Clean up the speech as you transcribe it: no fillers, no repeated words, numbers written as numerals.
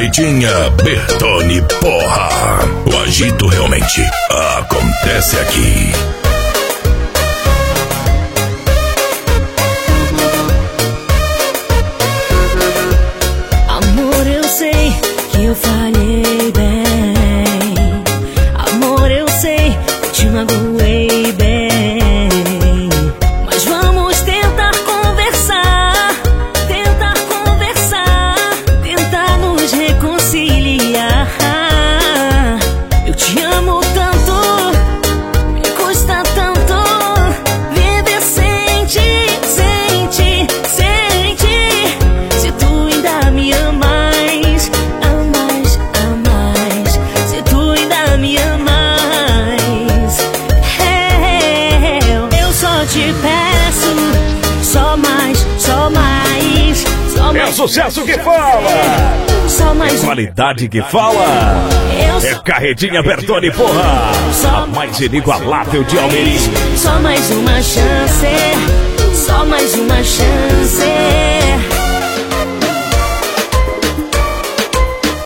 Carretinha Bertone, porra. O agito realmente acontece aqui. Amor, eu sei que eu falhei bem. Amor, eu sei que te magoei bem. Mas vamos tentar conversar, tentar nos reconciliar. Eu te amo tanto, me custa tanto viver sem ti, sem ti, sem ti. Se tu ainda me amas, amas, amas. Se tu ainda me amas, eu só te peço, só mais, só mais, só mais. É sucesso que fala, Só mais qualidade que fala. É Carretinha Bertone, porra. A mais inigualável de Almerim. Só mais uma chance, só mais uma chance.